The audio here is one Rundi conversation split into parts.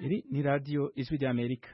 Iri ni radio Ijwi ry'Amerika.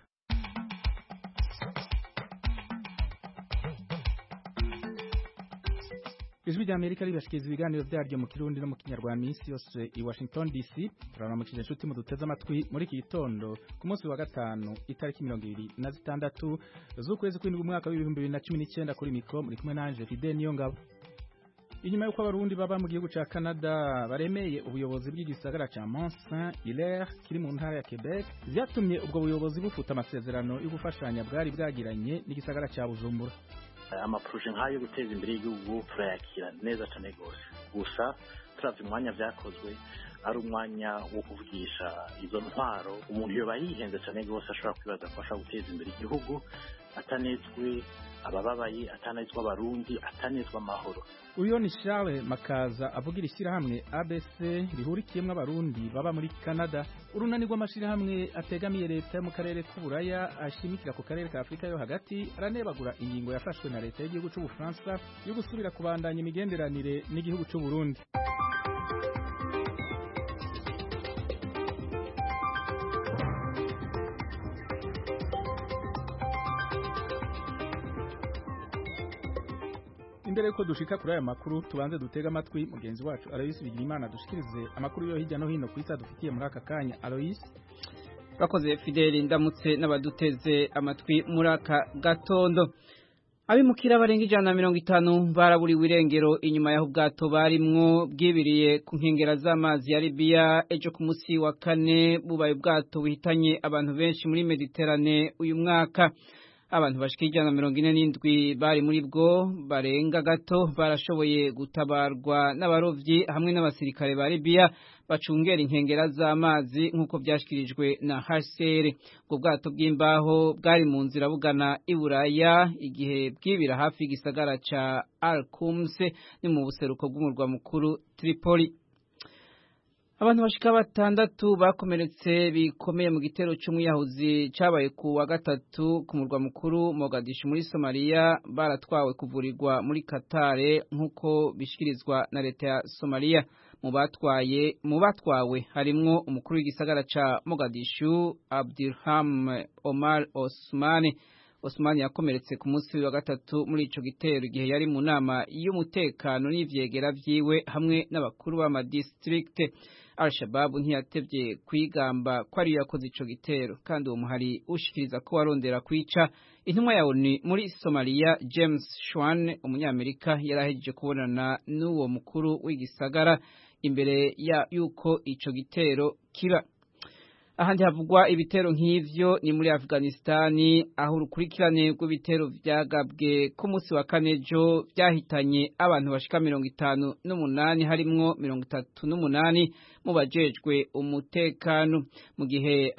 Ijwi ry'Amerika ribashikiriza ibiganiro vyaryo mu Kirundi no mu Kinyarwanda minsi yose i Washington DC. Turaramukije inshuti mu duteze amatwi muri iki gitondo ku munsi wa gatanu itariki 26 z'ukwezi kw'indwi umwaka w'2019 kuri mikro muri kumwe nanje Fidel Niyongabo. Inyuma yuko abarundi baba mu gihugu ca Canada baremeye ubuyobozi bw'igisagara ca Mont Saint-Hilaire kiri mu ntara ya Quebec, vyatumye ubwo buyobozi bufuta amasezerano yo gufashanya bwari bwagiranye n'igisagara ca Bujumbura. Amaproje nk'ayo guteza imbere y'igihugu turayakira neza cyane gose. Gusa turavye umwanya vyakozwe ari umwanya wo kuvugisha izo ntwaro, umuntu yoba yihenze cyane gose ashobora kwibaza ko ashobora guteza imbere igihugu atanezwe abababaye, atanezwe abarundi, atanezwe amahoro. Uyo ni Charles Makaza avugira ishyirahamwe ABC rihurikiyemwo abarundi baba muri Canada. Urunani rw'amashirahamwe ategamiye leta mu karere k'Uburaya ashimikira ku karere ka Afrika yo hagati aranebagura ingingo yafashwe na leta y'igihugu cy'u Bufaransa yo gusubira kubandanya imigenderanire n'igihugu cy'u Burundi. Imbere ko dushika kuri aya makuru tubanze dutega amatwi mugenzi wacu Alois Bigirimana dushikirize amakuru yo hirya no hino kwisa dufitiye muri aka kanya. Alois, bakoze Fidel, ndamutse n'abaduteze amatwi muri aka gatondo. Abimukira barenga 150 baraburiwe irengero inyuma y'aho ubwato barimwo bwibiriye ku nkengera z'amazi ya Libya ejo ku munsi wa kane, bubaye ubwato buhitanye abantu benshi muri Mediterane uyu mwaka. Abantu bashika 147 bari muri bwo, barenga gato barashoboye gutabarwa n'abarovyi hamwe n'abasirikare ba Libya bacungera inkengera z'amazi nk'uko byashikirijwe na HCR. Ubwo bwato bw'imbaho bwari mu nzira bugana i Buraya igihe bwibira hafi y'igisagara ca Al-Khums ni mu buseruko bw'umurwa mukuru Tripoli. Abantu bashika 6 bakomeretse bikomeye mu gitero c'umuyahuzi cabaye ku wa gatatu ku murwa mukuru Mogadishu muri Somalia, baratwawe kuvurirwa muri Qatar nkuko bishikirizwa na leta ya Somalia. Mu batwawe harimwo umukuru w'igisagara ca Mogadishu Abdirham Omar Osmani yakomeretse ku munsi wa gatatu muri ico gitero igihe yari mu nama y'umutekano n'ivyegera vyiwe hamwe n'abakuru b'ama district. Al-Shabaab ntiyatevye kwigamba ko ari yakoze ico gitero, kandi uwo muhari ushikiriza ko warondera kwica intumwa ya ONU muri Somalia James Schwan, umunyamerika, yarahejeje kubonana n'uwo mukuru w'igisagara imbere ya yuko ico gitero kiba. Ahandi havugwa ibitero nk'ivyo ni muri Afghanistani, aho urukurikirane rw'ibitero vyagabwe ku munsi wa kane jo vyahitanye abantu bashika 58 harimwo 38 mu bajejwe umutekano, mu gihe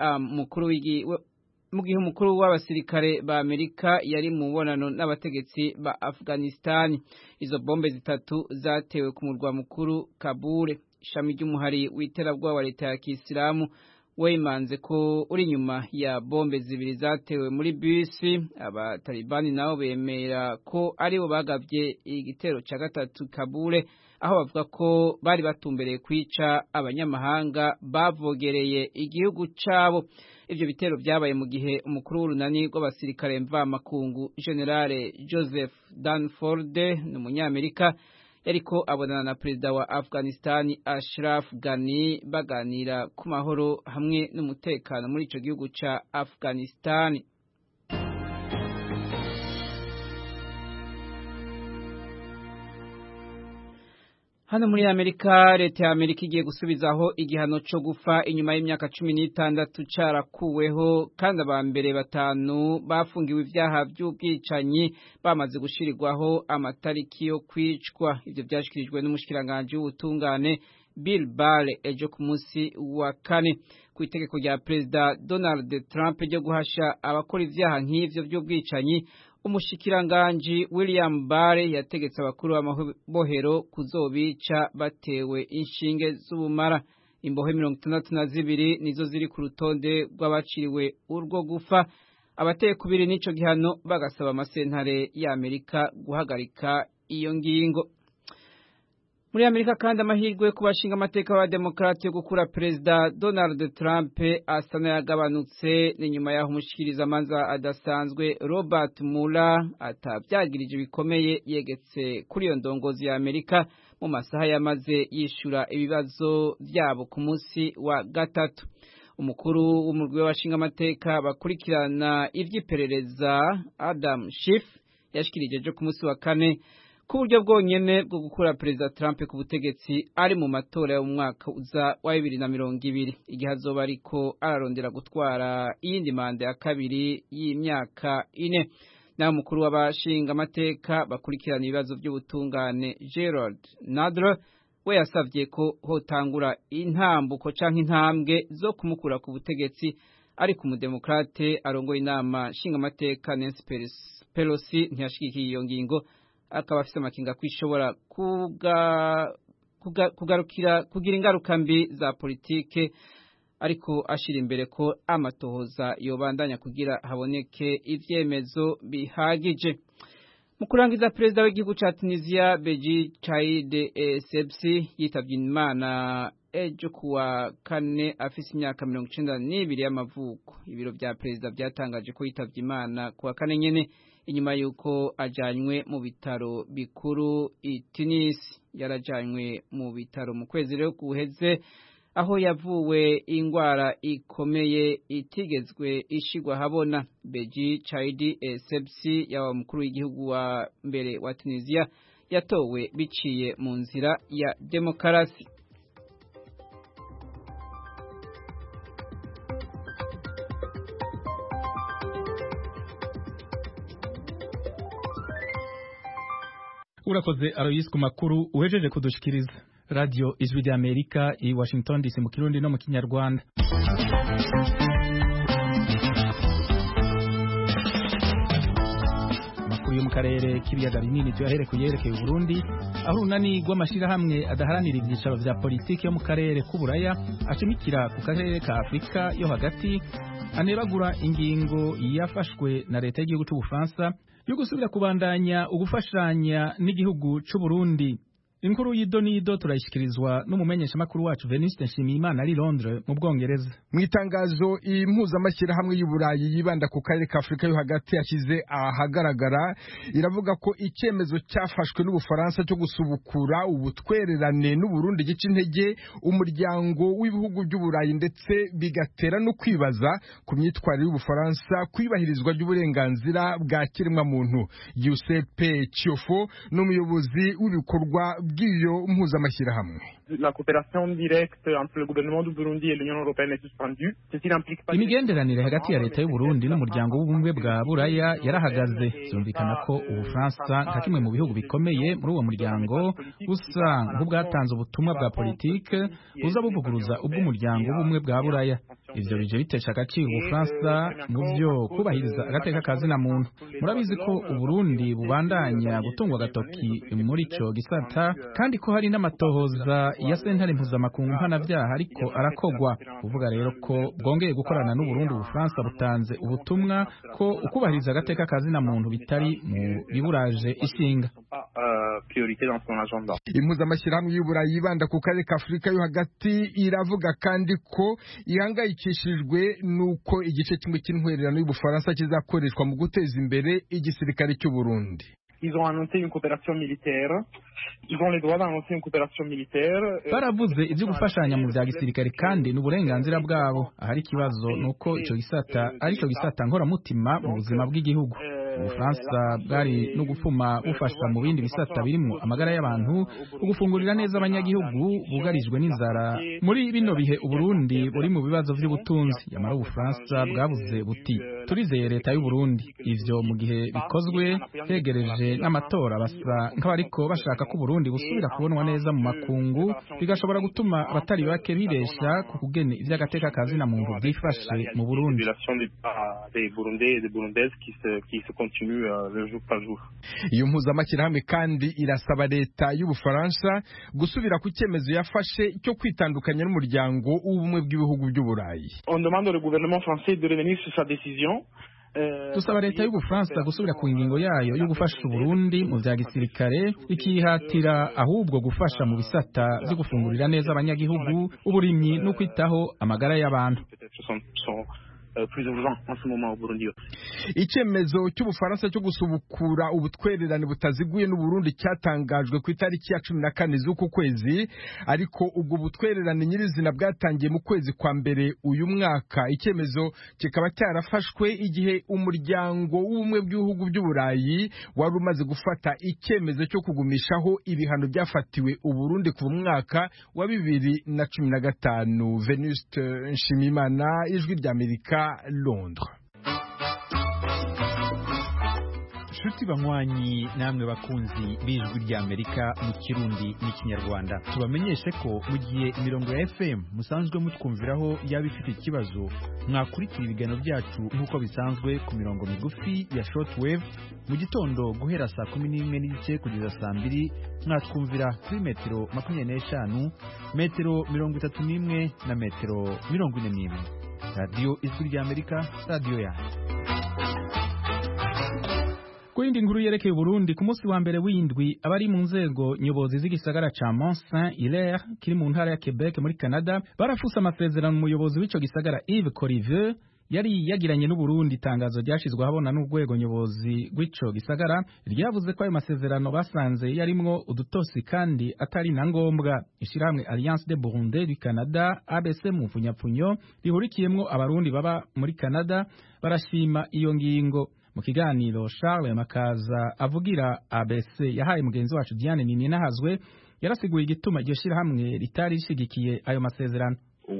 umukuru w'abasirikare ba Amerika yari mu bonano n'abategetsi ba Afghanistani. Izo bombe zitatu zatewe ku murwa mukuru Kabul. Ishami ry'umuhari w'iterabwoba wa leta ya Kisilamu wemanze ko uri nyuma ya bombe zibiri zatewe muri bisi. Abatalibani nabo bemera ko aribo bagavye igitero ca gatatu Kabul, aho bavuga ko bari batumbereye kwica abanyamahanga bavogereye igihugu cabo. Ivyo bitero vyabaye mu gihe umukuru w'urunani rw'abasirikare mvamakungu General Joseph Dunford n'umunyamerika yariko abonana na perezida wa Afghanistan Ashraf Ghani baganira ku mahoro hamwe n'umutekano muri ico gihugu ca Afghanistan. Hano muri Amerika, leta ya Amerika igiye gusubizaho igihano co gufa inyuma y'imyaka 16 carakuweho, kandi abambere 5 bafungiwe ivyaha vy'ubwicanyi bamaze gushirirwaho amatariki yo kwicwa. Ivyo vyashikirijwe n'umushikiranganje w'ubutungane Bill Barr ejo ku munsi wa kane ku itegeko rya Perezida Donald Trump ryo guhasha abakora ivyaha nk'ivyo vy'ubwicanyi. Umushikiranganje William Barr yategetse abakuru b'amabohero kuzobica batewe inshinge z'ubumara. Imbohe 62 nizo ziri ku rutonde rw'abaciriwe urwo gufa. Abateye kubiri n'ico gihano bagasaba amasentare ya Amerika guhagarika iyo ngingo. Muri Amerika kandi amahirwe ku bashinga amateka b'abademokrate yo gukura Perezida Donald Trump asa n'ayagabanutse ni nyuma y'aho umushikirizamanza adasanzwe Robert Mueller atavyagirije bikomeye yegetse kuri iyo ndongozi ya Amerika mu masaha yamaze yishura ibibazo vyabo ku munsi wa gatatu. Umukuru w'umurwi w'abashinga amateka bakurikirana ivy'iperereza Adam Schiff yashikirije ku munsi wa kane ku buryo bwonyene bwo gukura Perezida Trump ku butegetsi ari mu matora yo mu mwaka uza wa 2020 igihe azoba ariko ararondera gutwara iyindi manda ya kabiri y'imyaka 4. Naho umukuru w'abashinga amateka bakurikirana ibibazo by'ubutungane Gerald Nadler we yasavye ko hotangura intambuko canke intambwe zo kumukura ku butegetsi ariko umudemokrate arongoye inama nshinga amateka Nancy Pelosi ntiyashigikiye iyo ngingo akaba afise amakinga kwishobora kugira ingaruka mbi za politike ariko ashira imbere ko amatohoza yobandanya kugira haboneke ivyemezo bihagije. Mu kurangiza Perezida w'igihugu ca Tunisia Beji Caid Essebsi yitavye Imana ejo kuwa kane afise imyaka 92 y'amavuko. Ibiro vya Perezida vyatangaje ko yitavye Imana kuwa kane nyene inyuma yuko ajanywe mu bitaro bikuru i Tunis. Yarajanywe mu bitaro mu kwezi rero guheze aho yavuwe ingwara ikomeye itigezwe ishigwa habona. Beji Caid Essebsi yawa mukuru w'igihugu wa mbere wa Tunisia yatowe biciye mu nzira ya demokarasi. Urakoze Alois ku makuru uhejeje kudushikiriza. Radio Ijwi rya Amerika i Washington DC mu Kirundi no mu Kinyarwanda. Makuru yo mu karere k'ibiyaga binini tuyahere kuyerekeye Burundi aho unani rw'amashirahamwe adaharanira ibyicaro vya politiki yo mu karere k'Uburaya ashimikira ku karere ka Afrika yo hagati anebagura ingingo yafashwe na leta y'igihugu cy'u Bufaransa yo gusubira kubandanya ugufashanya n'igihugu cy'u Burundi. Inkuru y'idonido turayishikirizwa n'umumenyesha makuru wacu Veniste Nshimiyimana ari Londres mu Bwongereza. Mu itangazo impuzamashyirahamwe y'Uburayi yibanda ku karere ka Afrika yo hagati yashyize ahagaragara iravuga ko icyemezo cyafashwe n'Ubufaransa cyo gusubukura ubutwererane n'u Burundi gica intege umuryango w'ibihugu by'Uburayi ndetse bigatera no kwibaza ku myitwarire y'Ubufaransa kwibahirizwa ry'uburenganzira bwa kiremwa muntu. Giuseppe Ciofo n'umuyobozi w'ibikorwa bw'iyo mpuzamashyirahamwe. La coopération directe entre le gouvernement du Burundi et l'Union européenne est suspendue. Ceci n'implique pas imigenderanire hagati ya leta y'u Burundi n'umuryango w'ubumwe bwa Buraya yarahagaze. Byumvikana ko Ubufaransa nka kimwe mu bihugu bikomeye muri uwo muryango busa nk'ubwatanze ubutumwa bwa politike buza buvuguruza ubw'umuryango w'ubumwe bwa Buraya. Ivyo bije bitesha agaciro Ubufaransa mu byo kubahiriza agateka kazina muntu. Murabizi ko Uburundi bubandanya gutungwa agatoki muri ico gisata kandi ko hari n'amatohoza ya sentare mpuzamakungu mpanavyaha ariko arakogwa. Uvuga rero ko bwongeye gukorana n'u Burundi. Ubufaransa butanze ubutumwa ko ukubahiriza agateka kazina muntu bitari mu biburaje ishinga. Impuzamashyirahamwe y'Uburayi yibanda ku karere ka Afrika yo hagati iravuga kandi ko ihangayikishijwe nuko igice kimwe cy'intwererano y'Ubufaransa kizakoreshwa mu guteza imbere igisirikare cy'u Burundi. Ils ont annoncé une coopération militaire. Ils ont les droits d'annoncer une coopération militaire. Baravuze ibyo gufashanya mu bya gisirikare kandi n'uburenganzira bwabo. Ahari kibazo nuko ico gisata arico gisata nkoramutima mu buzima bw'igihugu. Ubufaransa bwari no gufuma bufasha mu bindi bisata birimo amagara y'abantu, ugufungurira neza abanyagihugu bugarijwe n'inzara. Muri bino bihe Uburundi buri mu bibazo by'ubutunzi, yamara Ubufaransa bwabuze buti turizeye leta y'u Burundi. Ivyo mu gihe bikozwe hegereje n'amatora basa nk'abariko bashaka ko Burundi busubira kubonwa neza mu makungu, bigashobora gutuma abatari bake bibesha ku kugene ivy'agateka kazina muntu byifashe mu Burundi. Iyo mpuzamashyirahamwe kandi irasaba leta y'Ubufaransa gusubira ku cyemezo yafashe cyo kwitandukanya n'umuryango w'ubumwe bw'ibihugu by'Uburayi. On demande au gouvernement français de revenir sur sa décision. dusaba leta y'Ubufaransa gusubira ku ngingo yayo yo gufasha Uburundi mu vya gisirikare ikihatira ahubwo gufasha mu bisata byo gufungurira neza abanyagihugu, uburimyi no kwitaho amagara y'abantu. Icyemezo cy'Ubufaransa cyo gusubukura ubutwererane butaziguye n'Uburundi cyatangajwe ku itariki ya 14 z'uku kwezi, ariko ubwo butwererane nyirizina bwatangiye mu kwezi kwa mbere uyu mwaka. Icyemezo kikaba cyarafashwe igihe umuryango w'ubumwe bw'ibihugu by'Uburayi wari umaze gufata icyemezo cyo kugumishaho ibihano byafatiwe Uburundi ku mwaka wa 2015. Venuste Nshimimana, Ijwi ry'Amerika, Londres. Shuti banywanyi namwe bakunzi b'Ijwi ry'Amerika mu Kirundi n'Ikinyarwanda, tubamenyeshe ko mu gihe imirongo ya FM musanzwe mutwumviraho yaba ifite ikibazo, mwakurikira ibiganiro byacu nk'uko bisanzwe ku mirongo migufi ya shortwave mu gitondo guhera saa 11 n'igice kugeza saa 2, mwatwumvira kuri metero 25, metero 31 na metero 41. Radio Ijwi ry'Amerika, radio yanyu. Kuindi nkuru yerekeye Burundi, ku munsi wa mbere w'indwi abari mu nzego nyobozi z'igisagara ca Mont Saint-Hilaire kiri mu ntara ya Quebec muri Canada barafuse amasezerano umuyobozi w'ico gisagara Yves Corriveau yari yagiranye n'Uburundi. Itangazo ryashizwe habona n'urwego nyobozi rw'ico gisagara ryavuze ko ayo masezerano basanze yarimwo udutosi kandi atari na ngombwa. Ishiramwe Alliance de Burundi du Canada ABC mu mfunyapfunyo rihurikiyemwo abarundi baba muri Canada barashima iyo ngingo. Mu kiganiro Charles Makaza avugira ABC yahaye mugenzi wacu Diane Ninahazwe yarasiguye igituma iryo shirahamwe ritari rishigikiye ayo masezerano.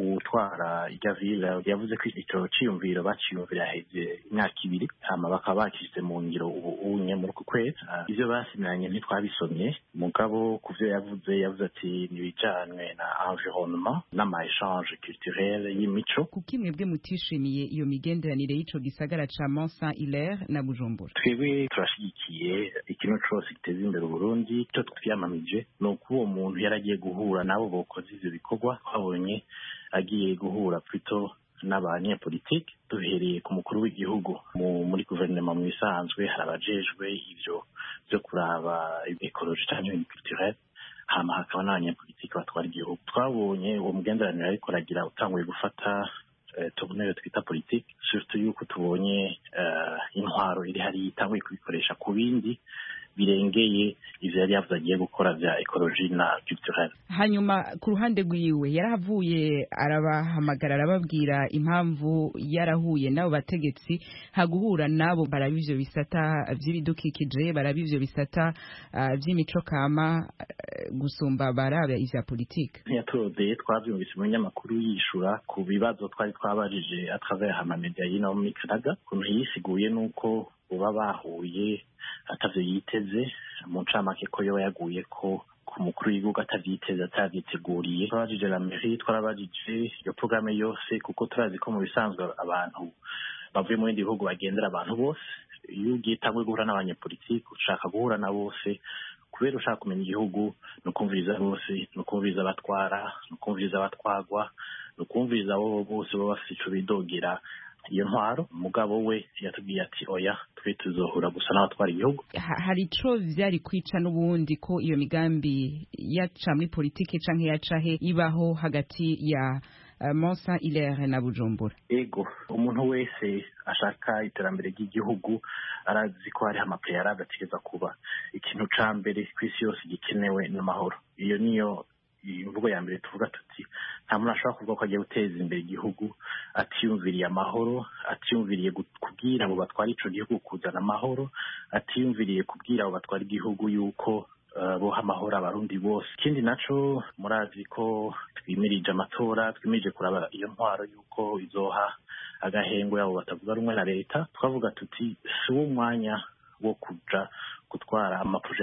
Utwara Igaville yavuze ko icyo ciyumviro baciyumvira heze imyaka 2 hama bakaba bakishyize mu ngiro ubunye muri ku kwezi. Ivyo basinyanye ntitwabisomye, mugabo kuvyo yavuze ati nibijanwe na environnement n'ama échange culturel y'imico. Kuki mwebwe mutishimiye iyo migenderanire y'ico gisagara ca Mont Saint-Hilaire na Bujumbura? Twebwe turashigikiye ikintu cose giteza imbere Burundi. Cyo twiyamamije no kuwo muntu yaragiye guhura nabo bokoze ivyo bikorwa, twabonye agiye guhura plutôt n'abanyepolitike, duhereye ku mukuru w'igihugu muri guverinoma mu isanzwe harabajejwe ivyo byo kuraba ecologie cyangwa culturelle, hama hakaba n'abanyepolitike batwara igihugu. Twabonye uwo mugenderanire ariko aragira utanguye gufata tubuneyo twita politique, surtout yuko tubonye intwaro iri hari itanguye kubikoresha ku bindi birengeye ivyo yari yavuze agiye gukora vya ecologie na culturelle. Hanyuma ku ruhande rwiwe yarahavuye arabahamagara arababwira impamvu yarahuye nabo bategetsi haguhura nabo barabivyo bisata vy'ibidukikije, barabivyo bisata vy'imico kama gusumba baraba ivya politique. Yatode twavyumvise mu nyamakuru yishura ku bibazo twari twabajije à travers amamedia y'ino muri Canada, kuntu yisiguye nuko uba bahuye atavyo yiteze mu ncamake ko yoba yaguye ko ku mukuru w'igihugu atavyiteze atavyiteguriye. Twabajije la mairie, twarabajije iyo programme yose, kuko turazi ko mu bisanzwe abantu bavuye mu bindi bihugu bagendera abantu bose. Iyo ugiye tangwe guhura n'abanyepolitike ushaka guhura na bose, kubera ushaka kumenya igihugu no kumviriza bose, no kumviriza abatwara, no kumviriza abatwagwa, no kumviriza abo bose baba bafite ico bidogera iyo ntwaro. Mugabo we yatubwiye ati oya, twe tuzohura gusa n'abatwara igihugu. Hari ico vyari kwica n'ubundi ko iyo migambi yaca muri politike canke yacahe ibaho hagati ya Mont Saint-Hilaire na Bujumbura? Ego, umuntu wese ashaka iterambere ry'igihugu arazi ko hari amapreyarable ategeza kuba. Ikintu ca mbere kw'isi yose gikenewe n'amahoro. Iyo niyo imvugo ya mbere tuvuga tuti nta muntu ashobora kuvuga ko agiye guteza imbere igihugu atiyumviriye amahoro, atiyumviriye kubwira abo batwara ico gihugu kuzana amahoro, atiyumviriye kubwira abo batwara igihugu yuko boha amahoro abarundi bose. Ikindi naco murazi ko twimirije amatora, twimirije kuraba iyo ntwaro yuko izoha agahengo yabo batavuga rumwe na leta. Twavuga tuti si wo mwanya wo kuja gutwara amaproje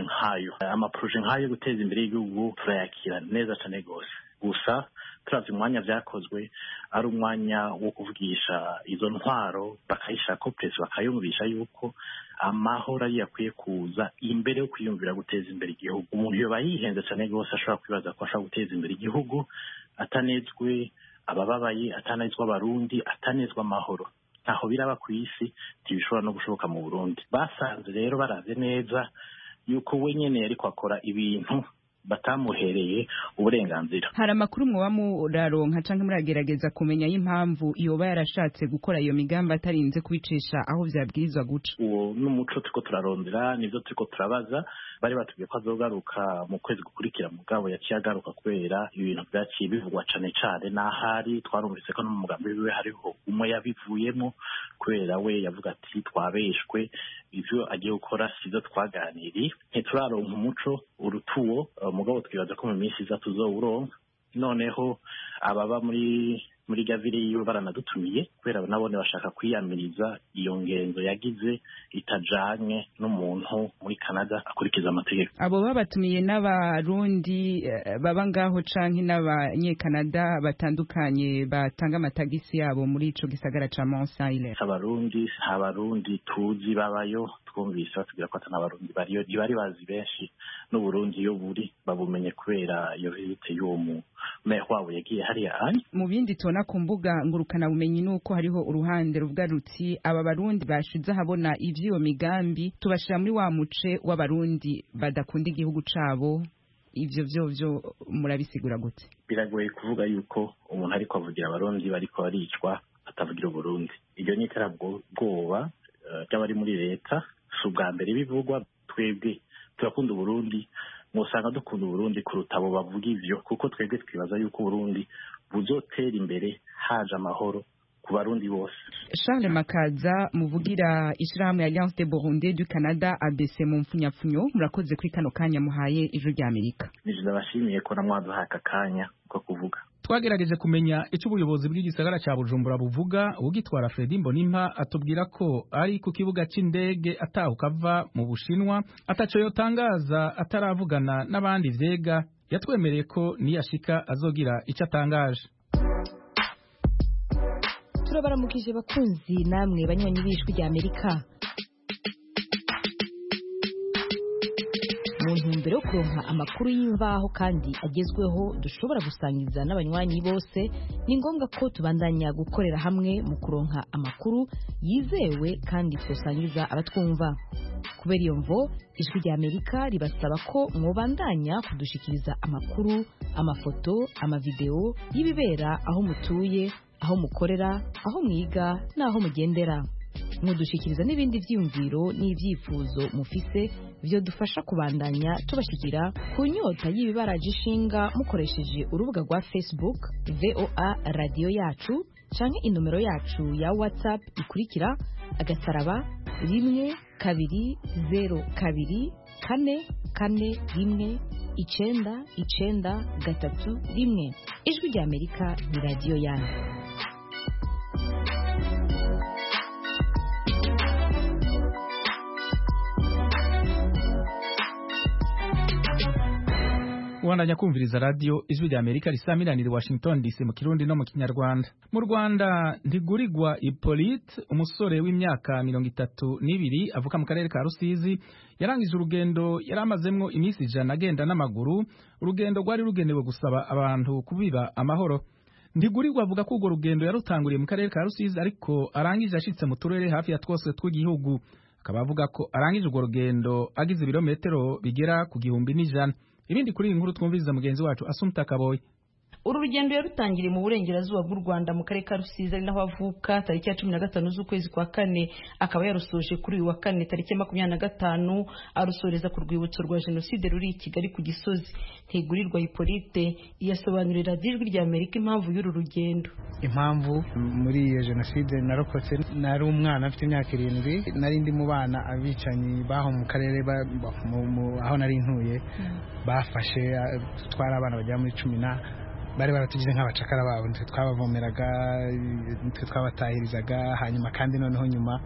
nk'ayo guteza imbere y'igihugu. Turayakira neza cyane gose, gusa turavye umwanya vyakozwe ari umwanya wo kuvugisha izo ntwaro, bakayishaka ko presi bakayumvisha yuko amahoro ari yakwiye kuza imbere yo kwiyumvira guteza imbere igihugu. Umuntu yoba yihenze cyane gose ashobora kwibaza ko ashobora guteza imbere igihugu atanezwe abababaye, atanezwe abarundi, atanezwe amahoro. aho biraba ku isi ntibishobora no gushoboka mu Burundi. Basanze rero baravye neza yuko we nyene yariko akora ibintu batamuhereye uburenganzira. Hari amakuru mwoba muraronka canke muragerageza kumenya y'impamvu yoba yarashatse gukora iyo migambi atarinze kubicisha aho vyabwirizwa guca? Uwo n'umuco turiko turarondera, nivyo turiko turabaza. Bari batubwiye ko azogaruka mu kwezi gukurikira, mugabo yaciye agaruka kubera ibintu vyaciye bivugwa cane cane, n'ahari twarumvise ko no mu mugambi wiwe hariho umwe yabivuyemo kubera we yavuga ati twabeshwe, ivyo agiye gukora sivyo twaganiriye. Ntituraronka umuco urutuwo, mugabo twibaza ko mu minsi iza tuzowuronka. Noneho ababa muri gavire yiwe baranadutumiye kubera nabone bashaka kwiyamiriza iyo ngenzo yagize itajanye n'umuntu muri Canada akurikiza amategeko. Abo babatumiye n'abarundi baba ngaho canke n'abanyekanada batandukanye batanga amatagisi yabo muri ico gisagara ca Mont-Saint-Hilaire. Abarundi tuzi babayo, twumvise batubwira ko atanabarundi bariyo, ntibari bazi benshi n'Uburundi yo buri babumenye kubera iyo visite y'uwo meya wabo yagiye hariya anye. Mu bindi tubona ku mbuga ngurukana bumenyi nuko hariho uruhande ruvuga ruti aba barundi bashize habona ivy'iyo migambi tubashira muri wa muce w'abarundi badakunda igihugu cabo. Ivyo vyo murabisigura gute? Biragoye kuvuga yuko umuntu ariko avugira abarundi bariko baricwa atavugira Burundi. Iryo ni iterabwoba ry'abari muri leta, si ubwa mbere bivugwa. Twebwe turakunda Burundi, musanga dukunda Burundi kuruta abo bavuga ivyo, kuko twebwe twibaza yuko Burundi buzotera imbere haje amahoro ku barundi bose. Charles Makaza, muvugira ishirahamwe Alliance des Burundais du Canada ABC mu mfunyapfunyo, murakoze kuri kano kanya muhaye Ijwi ry'Amerika. Nije ndabashimiye ko namwaduhaye aka kanya ko kuvuga. Twagerageje kumenya ico ubuyobozi bw'igisagara ca Bujumbura buvuga. Ugitwara Fredy Mbonimpa atubwira ko ari ku kibuga c'indege atahuka ava mu Bushinwa, ataco yotangaza ataravugana n'abandi vyega. Yatwemereye ko niyashika azogira ico atangaje. Turabaramukije bakunzi namwe banywanyi b'Ijwi ry'Amerika. Mu ntumbero yo kuronka amakuru y'imvaho kandi agezweho dushobora gusangiza n'abanywanyi bose, ni ngombwa ko tubandanya gukorera hamwe mu kuronka amakuru yizewe kandi twosangiza abatwumva. Kubera iyo mvo, Ijwi ry'Amerika ribasaba ko mwobandanya kudushikiriza amakuru, amafoto, amavideo y'ibibera aho mutuye, aho mukorera, aho mwiga n'aho mugendera. Mudushikiriza n'ibindi vyiyumviro n'ivyifuzo mufise vyo dufasha kubandanya tubashikira ku nyota y'ibibaraje ishinga mukoresheje urubuga rwa Facebook VOA Radio Yacu canke inomero yacu ya WhatsApp ikurikira *1724241. Ijwi ry'Amerika ni radio yanyu. Wandanya kumviriza radio Ijwi ry'Amerika risamiranira Washington DC mu Kirundi no mu Kinyarwanda. Mu Rwanda Ntigurigwa Hippolyte, umusore w'imyaka 32 avuka mu karere ka Rusizi, yarangije urugendo yaramazemwo imisi 100 agenda n'amaguru. Urugendo rwari rugenewe gusaba abantu kubiba amahoro. Ntigurigwa avuga ko urwo rugendo yarutanguriye mu karere ka Rusizi, ariko arangije ashitse mu turere hafi ya twose tw'igihugu. Akaba avuga ko arangije urwo rugendo agize ibirometero bigera ku 1,100. Ibindi kuri inkuru twumviriza mugenzi wacu Asumta Kaboyi. Uru rugendo yarutangiriye mu burengerazuba bw'u Rwanda mu karere ka Rusizi, ari naho avuka, tariki ya 15 z'ukwezi kwa kane, akaba yarusoje kuri uyu wa kane tariki ya 25, arusoreza ku rwibutso rwa Jenoside ruri i Kigali ku Gisozi. Ntigurirwa Hippolyte yasobanurira Ijwi ry'Amerika impamvu y'uru rugendo. Impamvu muri iyo Jenoside narokotse, nari umwana afite imyaka 7, nari ndi mu bana abicanyi baho mu karere aho nari ntuye bafashe twara abana bajya muri 10, bari baratugize nk'abacakara babo, nitwe twabavomeraga, nitwe twabatahirizaga. Hanyuma kandi noneho nyuma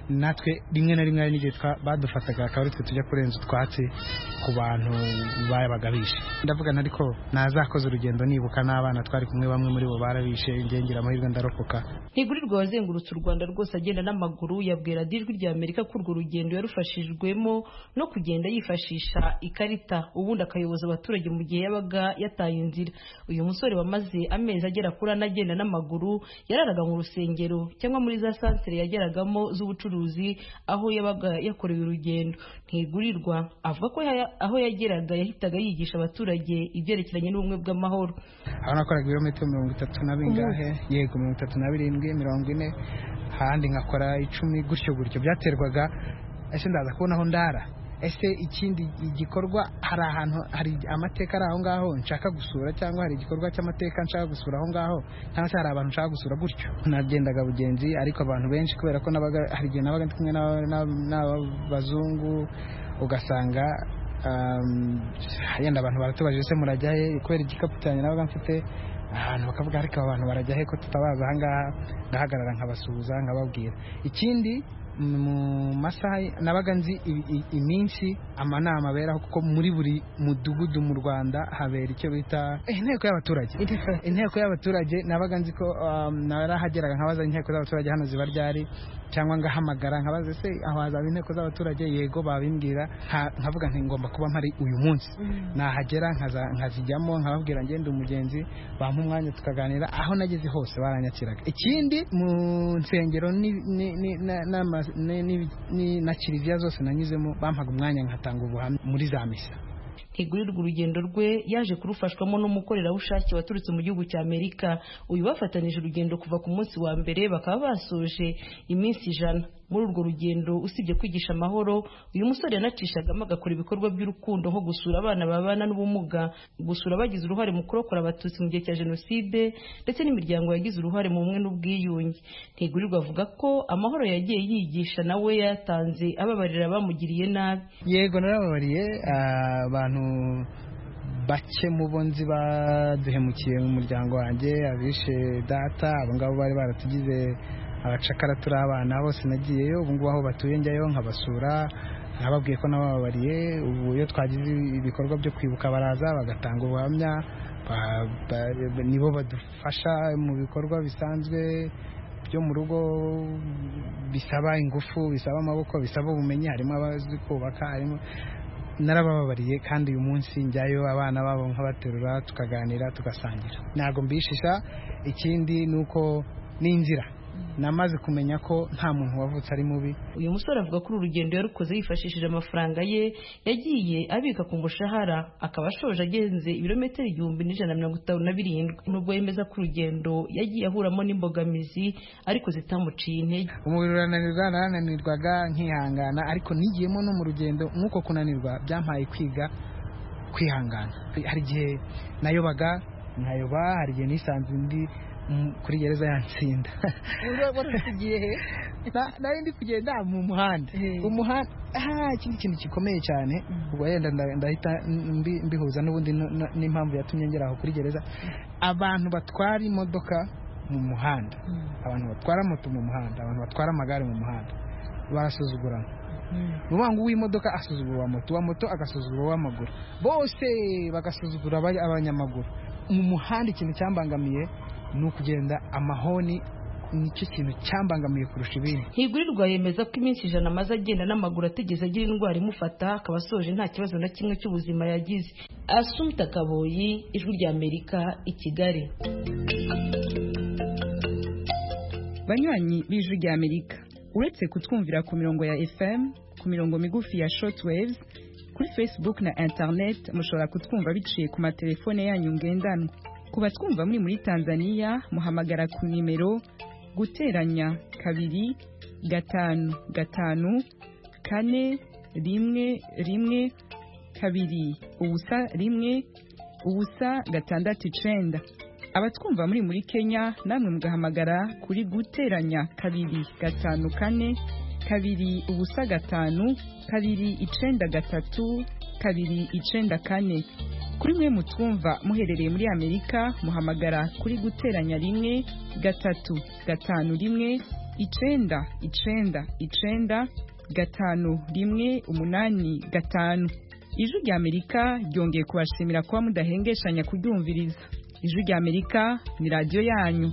natwe rimwe na rimwe n'igihe badufataga akaba ari twe tujya kurenza utwatsi ku bantu bayabaga bishe. Ndavugana ariko nazakoze urugendo nibuka n'abana twari kumwe bamwe muri bo barabishe ngira amahirwe ndarokoka. Ntigurirwa wazengurutse u Rwanda rwose agenda n'amaguru yabwira Ijwi rya Amerika ko urwo rugendo yarufashijwemo no kugenda yifashisha ikarita ubundi akayoboza abaturage mu gihe yabaga yataye inzira. Uyu musore wamaze amezi agera kuri ane agenda n'amaguru yararaga mu rusengero cyangwa muri za santere yageragamo z'ubucuruzi aho yabaga yakorewe urugendo. Ntigurirwa avuga ko aho yageraga yahitaga yigisha abaturage ibyerekeranye n'ubumwe bw'amahoro. Aho nakoraga ibirometero 30 na bingahe, yego 37 40 handi nkakora 10 gutyo byaterwaga ese ndaza kubona aho ndara, ese ikindi igikorwa hari ahantu hari amateka ari aho ngaho nshaka gusura cyangwa hari igikorwa cy'amateka nshaka gusura aho ngaho cyangwa se hari abantu nshaka gusura gutyo. Nagendaga bugenzi ariko abantu benshi kubera ko hari igihe nabaga kumwe n'abazungu ugasanga yenda abantu baratubaje se murajyahe kubera igikapu cyane nabaga mfite ahantu bakavuga ariko abantu barajyahe ko tutabaza aha ngaha, ngahagarara nkabasuhuza nkababwira. Ikindi mu masaha nabaga nzi iminsi amanama aberaho kuko muri buri mudugudu mu Rwanda habera icyo bita inteko y'abaturage. Inteko y'abaturage nabaga nzi ko narahageraga nkabaza inteko z'abaturage hano ziba ryari cyangwa ngahamagara nkabaza se aho hazaba inteko z'abaturage, yego babimbwira nkavuga nti ngomba kuba mpari uyu munsi. Nahagera nkazijyamo nkababwira ngende umugenzi bampa umwanya tukaganira, aho nageze hose baranyakiraga. Ikindi mu nsengero na kiliziya zose nanyuzemo bampaga umwanya nkatanga ubuhamya muri za misa. Ntigurirwa urugendo rwe yaje kurufashwamo n'umukorerabushake waturutse mu gihugu cya Amerika. Uyu bafatanije urugendo kuva ku munsi wa mbere bakaba basoje iminsi 100. Muri urwo rugendo usibye kwigisha amahoro, uyu musore yanacishagamo agakora ibikorwa by'urukundo nko gusura abana babana n'ubumuga, gusura abagize uruhare mu kurokora abatutsi mu gihe cya Jenoside ndetse n'imiryango yagize uruhare mu bumwe n'ubwiyunge. Ntigurirwa avuga ko amahoro yagiye yigisha nawe yatanze ababarira abamugiriye nabi. Yego narababariye abantu bake mu bo nzi baduhemukiye mu muryango wanjye, abishe data, abo ngabo bari baratugize abacakara turi abana bose nagiyeyo, ubu ngubu aho batuye njyayo nkabasura, nababwiye ko nababariye. Ubu iyo twagize ibikorwa byo kwibuka baraza bagatanga ubuhamya, nibo badufasha mu bikorwa bisanzwe byo mu rugo bisaba ingufu, bisaba amaboko, bisaba ubumenyi, harimo abazi kubaka, harimo narababariye kandi uyu munsi njyayo abana babo nkabaterura tukaganira tugasangira. Ntago mbishisha. Ikindi nuko n'inzira namaze kumenya ko nta muntu wavutse ari mubi. Uyu musore avuga ko urugendo yarukoze yifashishije amafaranga ye yagiye abika ku mushahara, akaba ashoje agenze ibirometero 1157. Nubwo yemeza ko urugendo yagiye ahuramo n'imbogamizi ariko zitamuciye intege. Umubiri urananirwa, narananirwaga nkihangana, ariko nigiyemo no mu rugendo nk'uko kunanirwa byampaye kwiga kwihangana. Hari igihe nayobaga nkayoba, hari igihe nisanze ndi kuri gereza yantsinda. Nari ndi kugenda mu muhanda, ikindi kintu gikomeye cyane, ubwo yenda ndahita mbihuza n'ubundi n'impamvu yatumye ngera aho kuri gereza. Abantu batwara imodoka mu muhanda, abantu batwara moto mu muhanda, abantu batwara amagare mu muhanda barasuzugurana. Nubangu w'imodoka asuzugura uwa moto, uwa moto agasuzugura uw'amaguru, bose bagasuzugura abanyamaguru. Mu muhanda ikintu cyambangamiye ni ukugenda amahoni, nicyo kintu cyambangamiye kurusha ibindi. Ntigurirwa yemeza ko iminsi 100 amaze agenda n'amaguru atigeze agira indwara imufata, akaba asoje nta kibazo na kimwe cy'ubuzima yagize. Asumta Kaboyi, Ijwi rya Amerika, i Kigali. Banywanyi b'Ijwi rya Amerika, uretse kutwumvira ku mirongo ya FM, ku mirongo migufi ya shortwaves, kuri Facebook na internet mushobora kutwumva biciye ku matelefone yanyu ngendanwa. Kuba twumva muri Tanzania muhamagara ku nimero guteranya 2 5 5 4 1 1 2 ubusa 1 ubusa 6 abatwumva muri Kenya namwe mugahamagara kuri guteranya 2 5 4 2 ubusa 5 2 9 3 2 9 kuri mwe mutwumva muherereye muri Amerika muhamagara kuri guteranya 1 3 5 1 5 Ijwi rya Amerika ryongeye kubashimira kuba mudahengeshanya kuryumviriza. Ijwi rya Amerika ni radio yanyu.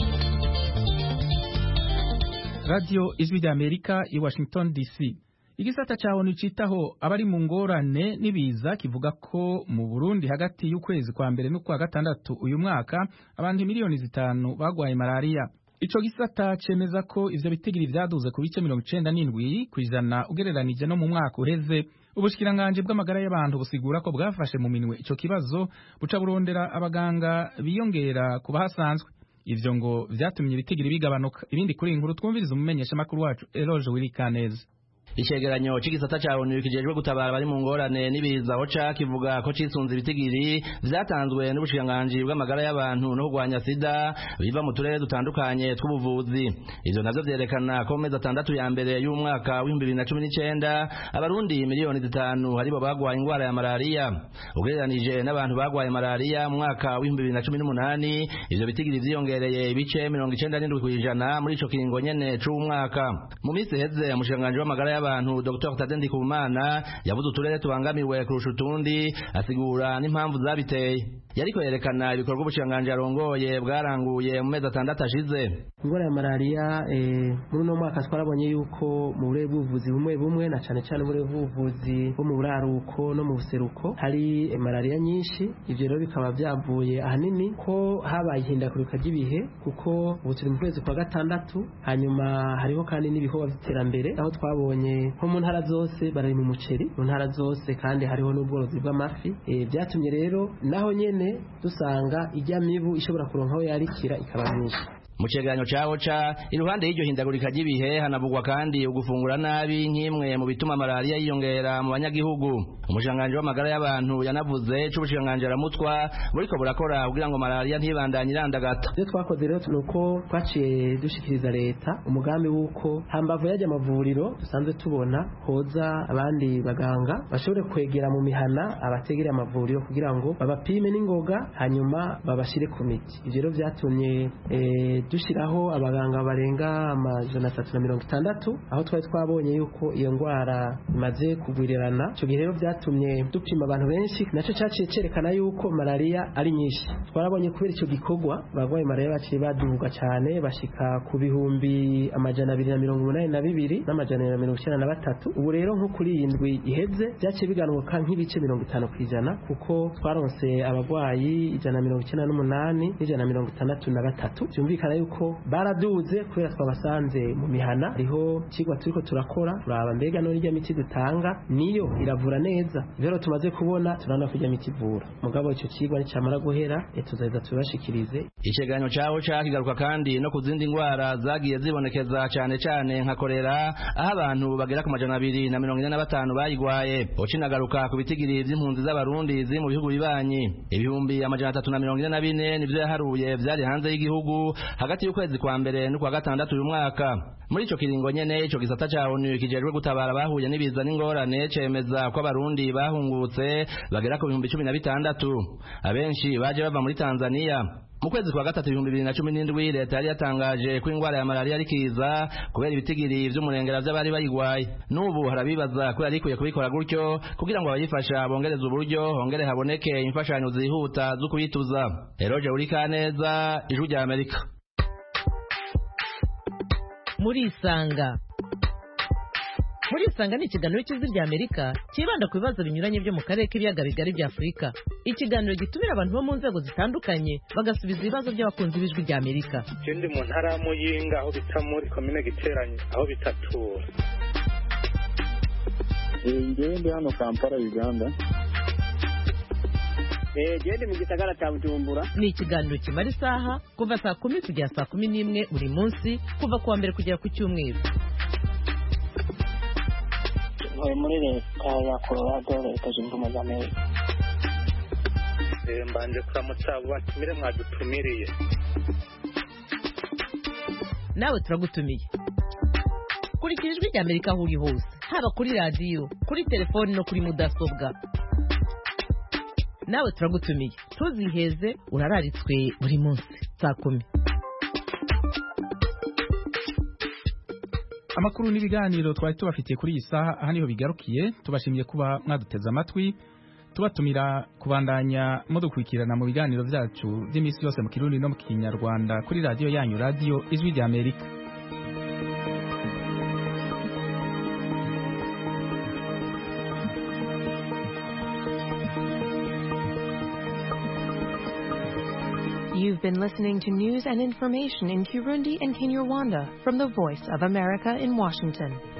Radio Ijwi rya Amerika i Washington DC. Igisata cha ONU citaho abari mu ngorane nibiza kivuga ko mu Burundi hagati y'ukwezi kwa mbere no kwa gatandatu uyu mwaka abantu miliyoni 5 bagwaye malaria. Ico gisata cemeza ko ivyo bitigiri vyaduze ku bice 97% ugereranije no mu mwaka uheze. Ubushikiranganje bw'amagara y'abantu busigura ko bwafashe mu minwe ico kibazo buca burondera abaganga biyongera ku bahasanzwe. Ivyo ngo vyatumye ibitigiri bigabanuka. Ibindi kuri inkuru twumviriza umumenyesha makuru wacu Eloge Wilikaneza. Icegeranyo c'igisata ca ONU kijejwe gutabara bari mu ngorane nibiza OCHA kivuga ko cisunze ibitigiri vyatanzwe n'ubushikiranganje bw'amagara y'abantu no kurwanya sida biva mu turere dutandukanye tw'ubuvuzi. Ivyo navyo vyerekana ko mezi 6 ya mbere y'umwaka wa 2019 abarundi miliyoni 5 haribo bagwaye ingwara ya malaria ugereranije n'abantu bagwaye malaria mu mwaka wa 2018. Ivyo bitigiri vyiyongereye ibice 97% muri ico kiringo nyene c'umwaka. Mu minsi heze umushikiranganje w'amagara y'abantu Dr. Tadendi Kumana yavuze uturere tubangamiwe kurusha utundi asigura n'impamvu zabiteye. Yariko yerekana ibikorwa ubushikiranganje arongoye bwaranguye mu mezi 6 ashize. Ingwara ya malaria muri no mwaka twarabonye yuko mu burere bw'ubuvuzi bumwe na cane cane muri ubuvuzi bwo mu buraruko no mu buseruko hari malaria nyinshi. Ivyo rero bikaba byavuye ahanini ko habaye ihindagurika ry'ibihe kuko ubu turi mu kwezi kwa gatandatu, hanyuma hariho kandi n'ibikorwa by'iterambere aho twabonye nko mu ntara zose bari mu muceri mu ntara zose kandi hariho n'ubworozi bw'amafi. Byatumye rero naho nyene dusanga ijya mibu ishobora kuronkaho yarikira ikaba myinshi. Mu cegeranyo ca OCHA iruhande y'iryo hindagurika ry'ibihe hanavugwa kandi ugufungura nabi nk'imwe mu bituma malaria yiyongera mu banyagihugu. Umushikiranganje w'amagara y'abantu yanavuze c'ubushikiranganje aramutwa buriko burakora kugira ngo malaria ntibandanye irandagata. Ivyo twakoze rero nuko twaciye dushikiriza leta umugambi w'uko hambavu y'ajya amavuriro dusanzwe tubona hoza abandi baganga bashobore kwegera mu mihana abategera amavuriro kugira ngo babapime n'ingoga hanyuma babashire ku miti. Ivyo rero vyatumye dushiraho abaganga barenga 360 aho twari twabonye yuko iyo ngwara imaze kugwirirana. Cyo gihe rero byatumye dupima abantu benshi naco caciye cerekana yuko malaria ari nyinshi. Twarabonye kubera ico gikorwa bagwaye malaria baciye baduga cyane bashika ku bihumbi 282 n'amajana ubu rero nko kuri iyi ndwi iheze byaciye biganuka nk'ibice 50% kuko twaronse abagwayi 198 n'ijana byumvikana yuko baraduze kubera twabasanze mu mihana. Hariho kigwa turiko turakora turaba mbega no rya miti dutanga niyo iravura neza. Rero tumaze kubona turana kujya miti ivura mugabo ico kigwa nicamara guhera tuzaheza tubashikirize. Icegeranyo cawo cakigaruka kandi no kuzindi ngwara zagiye zibonekeza cane cane nka kolera aho abantu bagera ku 245 bayigwaye. Ocinagaruka ku bitigiri vy'impunzi z'abarundi ziri mu bihugu bibanyi ibihumbi 344 nivyo yaharuye vyari hanze y'igihugu hagati y'ukwezi kwa mbere no kwa gatandatu uyu mwaka. Muri ico kiringo nyene ico gisata ca ONU kijejwe gutabara bahuye n'ibiza n'ingorane cemeza ko abarundi bahungutse bagera ku 16,000 abenshi baje bava muri Tanzania. Mu kwezi kwa gatatu 2017 leta yari yatangaje ko ingwara ya malaria rikiza kubera ibitigiri vy'umurengera vy'abari bayigwaye. N'ubu harabibaza ko yari kuye kubikora gutyo kugira ngo abayifasha bongereze uburyo hongere haboneke imfashanyo zihuta zo kuyituza. Eroje Urikaneza, Ijwi rya Amerika. Murisanga ni ikiganiro cy'Ijwi rya Amerika kibanda ku bibazo binyuranye byo mu karere k'ibiyaga bigari bya Afurika. Ikiganiro gitumira abantu bo mu nzego zitandukanye bagasubiza ibibazo by'abakunzi b'Ijwi rya Amerika. Ndi mu ntara ya Muyinga aho bita muri komine Giteranye aho bitatura. Ndi hano Kampala Uganda. Ndi mu gisagara cya Bujumbura. Ni ikiganiro kimara isaha kuva saa 10 kugera saa 11 buri munsi kuva kuwa mbere kugera ku cyumweru. Muri leta ya Colorado leta zunze ubumwe za Amerika. Mbanje kuramutsa batumire mwadutumiriye. Nawe turagutumiye. Kurikira Ijwi rya Amerika aho uri hose haba kuri radio kuri telefone no kuri mudasobwa. Nawe turagutumiye tuziheze urararitswe buri munsi saa 10. amakuru n'ibiganiro twari tubafitiye kuri iyi saha aha niho bigarukiye tubashimiye kuba mwaduteze amatwi tubatumira kubandanya mudukurikirana mu biganiro byacu by'iminsi yose mu Kirundi no mu Kinyarwanda kuri radiyo yanyu radiyo Ijwi rya Amerika. You've been listening to news and information in Kirundi and Kinyarwanda from the Voice of America in Washington.